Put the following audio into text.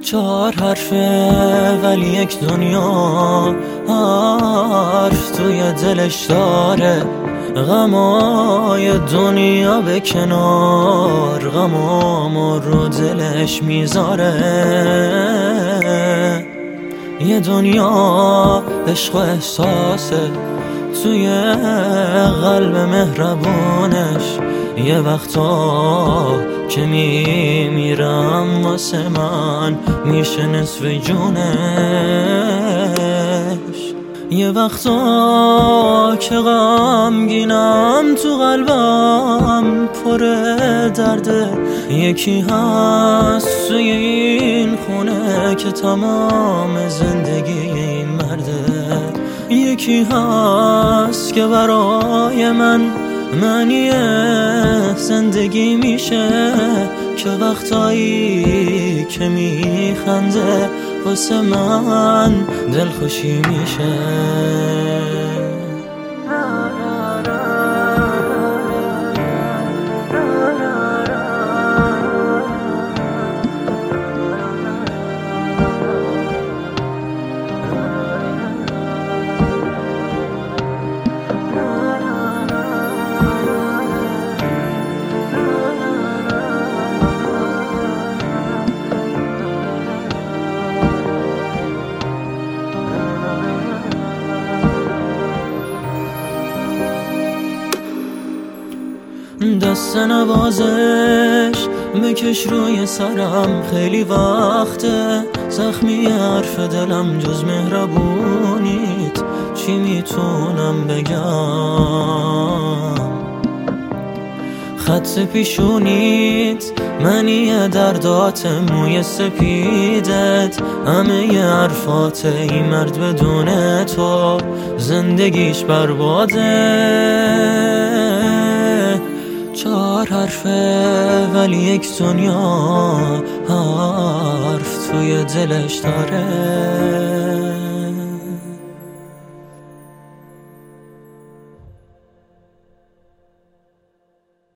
4 حرفه ولی یک دنیا حرف توی دلش داره. غمای دنیا به کنار، غمامو رو دلش میذاره. یه دنیا عشق و احساسه توی قلب مهربونش. یه وقتا که میمیرم واسه من میشه نصف جونش. یه وقتا که غمگینم تو قلبم پر درده. یکی هست توی این خونه که تمام زندگی مرده. یکی هست که برای من معنی زندگی میشه، که وقتایی که میخنده واسه من دلخوشی میشه. دست نوازش بکش روی سرم، خیلی وقته زخمی حرف دلم جز مهربونیت چی میتونم بگم. خط پیشونیت منی دردات، موی سپیدت همه حرفات. این مرد بدون تو زندگیش برباده. 4 حرفه ولی یک دنیا حرف توی دلش داره.